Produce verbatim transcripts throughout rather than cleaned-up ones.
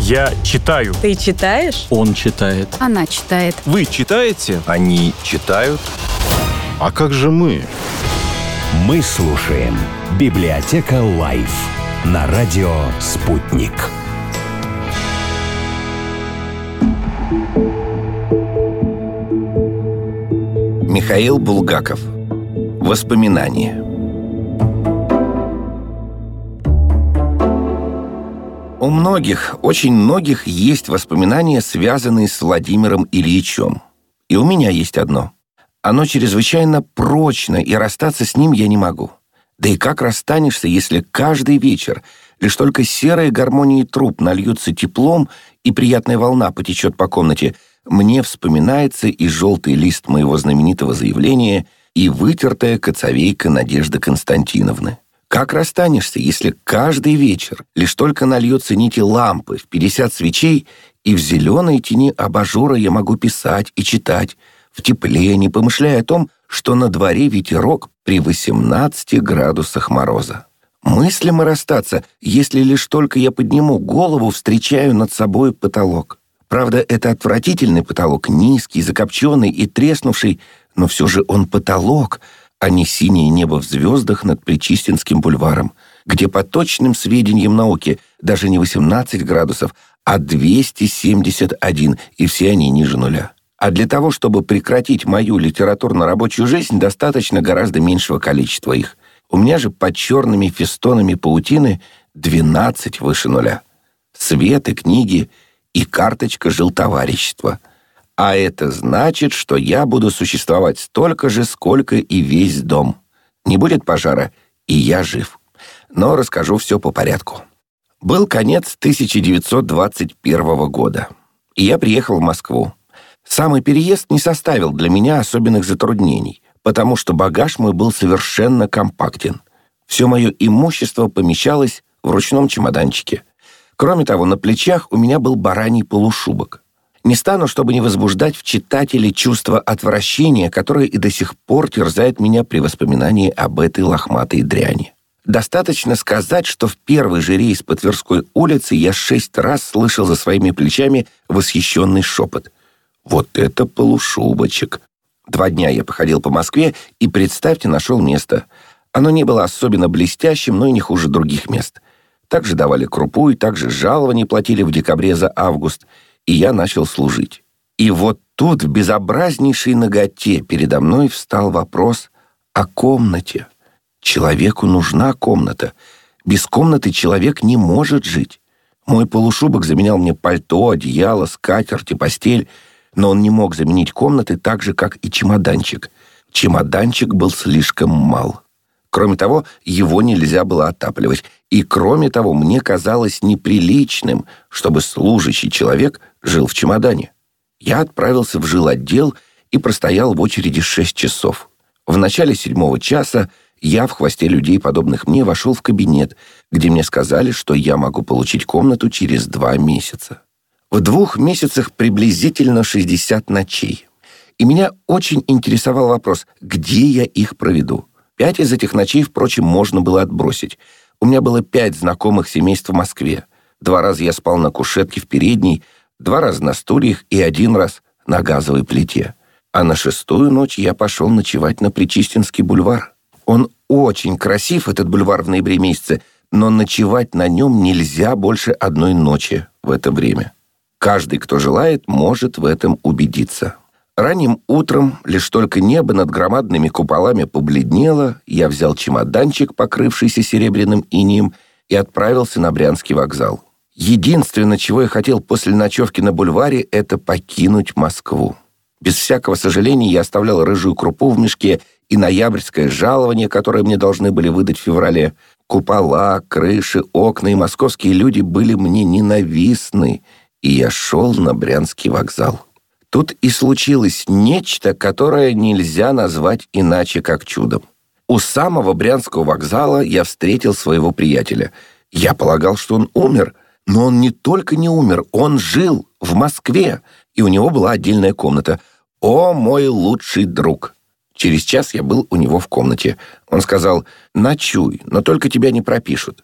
Я читаю. Ты читаешь? Он читает. Она читает. Вы читаете? Они читают. А как же мы? Мы слушаем «Библиотека Лайф» на радио «Спутник». Михаил Булгаков. Воспоминания. У многих, очень многих есть воспоминания, связанные с Владимиром Ильичем. И у меня есть одно. Оно чрезвычайно прочно, и расстаться с ним я не могу. Да и как расстанешься, если каждый вечер лишь только серые гармонии труб нальются теплом, и приятная волна потечет по комнате, мне вспоминается и желтый лист моего знаменитого заявления, и вытертая коцовейка Надежды Константиновны. Как расстанешься, если каждый вечер лишь только нальются нити лампы в пятьдесят свечей, и в зеленой тени абажура я могу писать и читать, в тепле, не помышляя о том, что на дворе ветерок при восемнадцати градусах мороза. Мыслимо расстаться, если лишь только я подниму голову, встречаю над собой потолок. Правда, это отвратительный потолок, низкий, закопченный и треснувший, но все же он потолок, а не синее небо в звездах над Причистинским бульваром, где по точным сведениям науки даже не восемнадцать градусов, а двести семьдесят один, и все они ниже нуля. А для того, чтобы прекратить мою литературно-рабочую жизнь, достаточно гораздо меньшего количества их. У меня же под черными фестонами паутины двенадцать выше нуля. Свет и книги и карточка жилтоварищества. А это значит, что я буду существовать столько же, сколько и весь дом. Не будет пожара, и я жив. Но расскажу все по порядку. Был конец тысяча девятьсот двадцать первого года, и я приехал в Москву. Самый переезд не составил для меня особенных затруднений, потому что багаж мой был совершенно компактен. Все мое имущество помещалось в ручном чемоданчике. Кроме того, на плечах у меня был бараний полушубок. Не стану, чтобы не возбуждать в читателе чувство отвращения, которое и до сих пор терзает меня при воспоминании об этой лохматой дряни. Достаточно сказать, что в первый же рейс по Тверской улице я шесть раз слышал за своими плечами восхищенный шепот. «Вот это полушубочек!» Два дня я походил по Москве и, представьте, нашел место. Оно не было особенно блестящим, но и не хуже других мест. Также давали крупу и также жалование платили в декабре за август, и я начал служить. И вот тут в безобразнейшей наготе передо мной встал вопрос о комнате. Человеку нужна комната. Без комнаты человек не может жить. Мой полушубок заменял мне пальто, одеяло, скатерть и постель, но он не мог заменить комнаты так же, как и чемоданчик. Чемоданчик был слишком мал. Кроме того, его нельзя было отапливать. И кроме того, мне казалось неприличным, чтобы служащий человек жил в чемодане. Я отправился в жилотдел и простоял в очереди шесть часов. В начале седьмого часа я в хвосте людей, подобных мне, вошел в кабинет, где мне сказали, что я могу получить комнату через два месяца. В двух месяцах приблизительно шестьдесят ночей. И меня очень интересовал вопрос, где я их проведу. Пять из этих ночей, впрочем, можно было отбросить. У меня было пять знакомых семейств в Москве. Два раза я спал на кушетке в передней, два раза на стульях и один раз на газовой плите. А на шестую ночь я пошел ночевать на Причистинский бульвар. Он очень красив, этот бульвар, в ноябре месяце, но ночевать на нем нельзя больше одной ночи в это время. Каждый, кто желает, может в этом убедиться. Ранним утром, лишь только небо над громадными куполами побледнело, я взял чемоданчик, покрывшийся серебряным инеем, и отправился на Брянский вокзал. Единственное, чего я хотел после ночевки на бульваре, это покинуть Москву. Без всякого сожаления я оставлял рыжую крупу в мешке и ноябрьское жалование, которое мне должны были выдать в феврале. Купола, крыши, окна и московские люди были мне ненавистны, и я шел на Брянский вокзал. Тут и случилось нечто, которое нельзя назвать иначе, как чудом. У самого Брянского вокзала я встретил своего приятеля. Я полагал, что он умер, но он не только не умер, он жил в Москве, и у него была отдельная комната. О, мой лучший друг! Через час я был у него в комнате. Он сказал: «Ночуй, но только тебя не пропишут».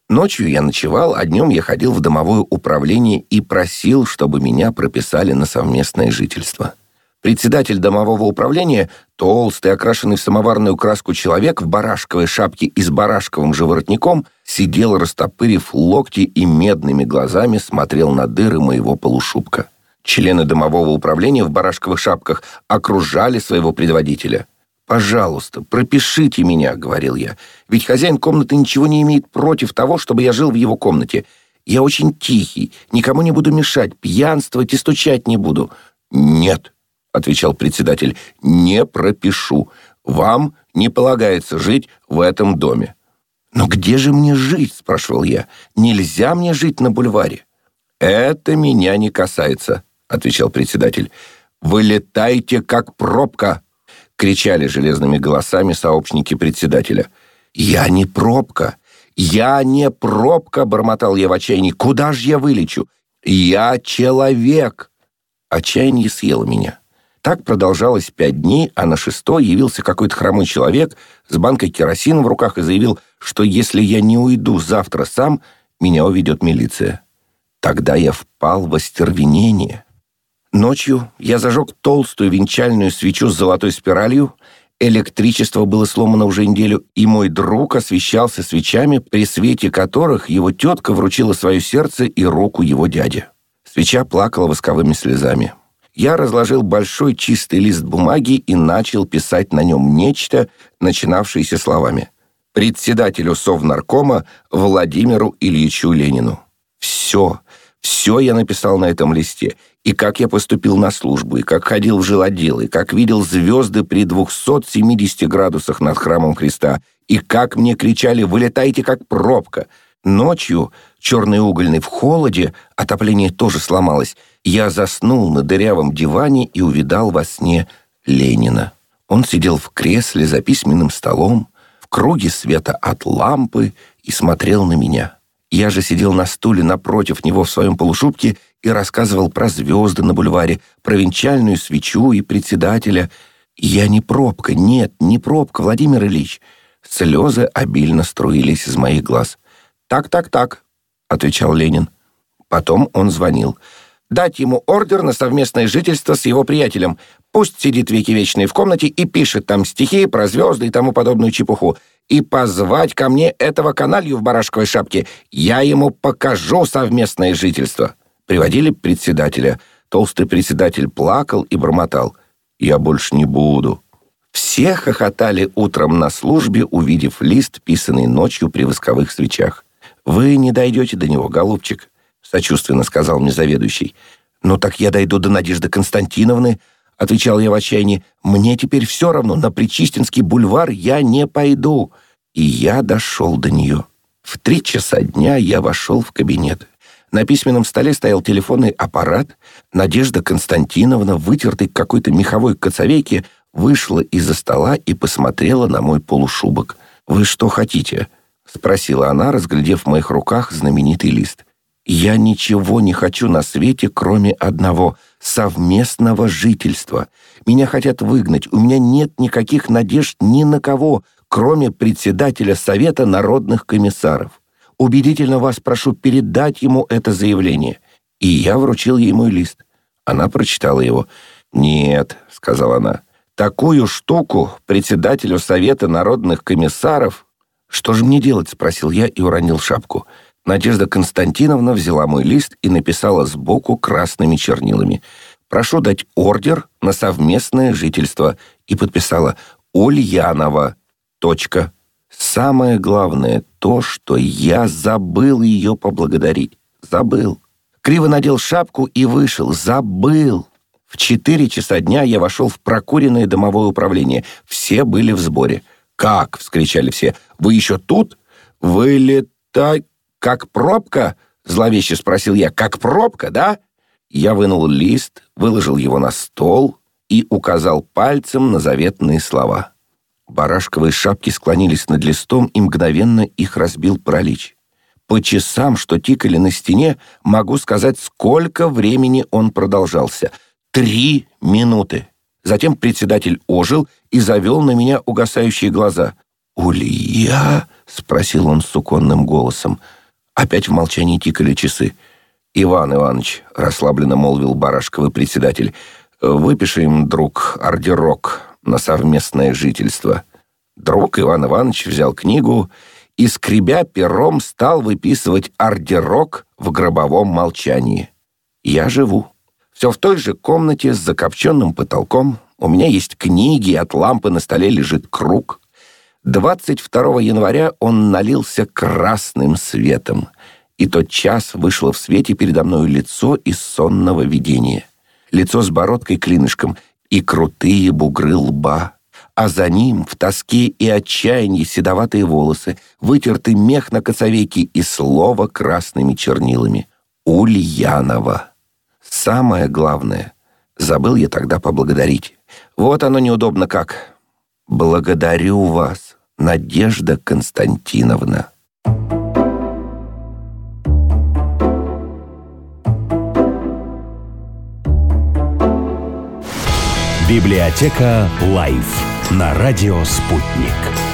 Ночью я ночевал, а днем я ходил в домовое управление и просил, чтобы меня прописали на совместное жительство. Председатель домового управления, толстый, окрашенный в самоварную краску человек в барашковой шапке и с барашковым же воротником, сидел, растопырив локти и медными глазами смотрел на дыры моего полушубка. Члены домового управления в барашковых шапках окружали своего предводителя. «Пожалуйста, пропишите меня», — говорил я, «ведь хозяин комнаты ничего не имеет против того, чтобы я жил в его комнате. Я очень тихий, никому не буду мешать, пьянствовать и стучать не буду». «Нет», — отвечал председатель, — «не пропишу. Вам не полагается жить в этом доме». «Но где же мне жить?» — спрашивал я. «Нельзя мне жить на бульваре». «Это меня не касается», — отвечал председатель. «Вылетайте, как пробка!» — кричали железными голосами сообщники председателя. «Я не пробка! Я не пробка!» — бормотал я в отчаянии. «Куда же я вылечу? Я человек!» Отчаяние съело меня. Так продолжалось пять дней, а на шестой явился какой-то хромой человек с банкой керосина в руках и заявил, что если я не уйду завтра сам, меня уведет милиция. Тогда я впал в остервенение. Ночью я зажег толстую венчальную свечу с золотой спиралью, электричество было сломано уже неделю, и мой друг освещался свечами, при свете которых его тетка вручила свое сердце и руку его дяде. Свеча плакала восковыми слезами. Я разложил большой чистый лист бумаги и начал писать на нем нечто, начинавшееся словами: «Председателю Совнаркома Владимиру Ильичу Ленину». Все, все я написал на этом листе. И как я поступил на службу, и как ходил в жилотдел, и как видел звезды при двухсот семидесяти градусах над храмом Христа, и как мне кричали «Вылетайте, как пробка!». Ночью, черный угольный в холоде, отопление тоже сломалось, я заснул на дырявом диване и увидал во сне Ленина. Он сидел в кресле за письменным столом, в круге света от лампы и смотрел на меня. Я же сидел на стуле напротив него в своем полушубке и рассказывал про звезды на бульваре, про венчальную свечу и председателя. Я не пробка, нет, не пробка, Владимир Ильич. Слезы обильно струились из моих глаз. «Так, так, так», — отвечал Ленин. Потом он звонил. «Дать ему ордер на совместное жительство с его приятелем. Пусть сидит веки вечные в комнате и пишет там стихи про звезды и тому подобную чепуху. И позвать ко мне этого каналью в барашковой шапке. Я ему покажу совместное жительство». Приводили председателя. Толстый председатель плакал и бормотал: «Я больше не буду». Все хохотали утром на службе, увидев лист, писанный ночью при восковых свечах. «Вы не дойдете до него, голубчик», — сочувственно сказал мне заведующий. «Ну так я дойду до Надежды Константиновны», — отвечал я в отчаянии. «Мне теперь все равно, на Причистинский бульвар я не пойду». И я дошел до нее. В три часа дня я вошел в кабинет. На письменном столе стоял телефонный аппарат. Надежда Константиновна, вытертый какой-то меховой коцовейке, вышла из-за стола и посмотрела на мой полушубок. «Вы что хотите?» — спросила она, разглядев в моих руках знаменитый лист. «Я ничего не хочу на свете, кроме одного — совместного жительства. Меня хотят выгнать, у меня нет никаких надежд ни на кого, кроме председателя Совета народных комиссаров. Убедительно вас прошу передать ему это заявление». И я вручил ей мой лист. Она прочитала его. «Нет», — сказала она, — «такую штуку председателю Совета народных комиссаров...» «Что же мне делать?» — спросил я и уронил шапку. Надежда Константиновна взяла мой лист и написала сбоку красными чернилами: «Прошу дать ордер на совместное жительство», и подписала «Ульянова. Точка». Самое главное то, что я забыл ее поблагодарить. Забыл. Криво надел шапку и вышел. Забыл. В четыре часа дня я вошел в прокуренное домовое управление. Все были в сборе. «Как?» — вскричали все. «Вы еще тут? Вылетай, как пробка?» — зловеще спросил я. «Как пробка, да?» Я вынул лист, выложил его на стол и указал пальцем на заветные слова. Барашковые шапки склонились над листом, и мгновенно их разбил паралич. По часам, что тикали на стене, могу сказать, сколько времени он продолжался. Три минуты. Затем председатель ожил и завел на меня угасающие глаза. «Улья?» — спросил он суконным голосом. Опять в молчании тикали часы. «Иван Иванович», — расслабленно молвил барашковый председатель, «выпишем, друг, ордерок на совместное жительство». Друг Иван Иванович взял книгу и, скребя пером, стал выписывать ордерок в гробовом молчании. Я живу. Все в той же комнате с закопченным потолком. У меня есть книги, от лампы на столе лежит круг. двадцать второго января он налился красным светом, и тотчас вышло в свете передо мною лицо из сонного видения. Лицо с бородкой-клинышком и крутые бугры лба, а за ним в тоске и отчаянии седоватые волосы, вытертый мех на косовейке и слово красными чернилами. Ульянова. Самое главное, забыл я тогда поблагодарить. Вот оно неудобно как. Благодарю вас, Надежда Константиновна. Библиотека Лайф на радио «Спутник».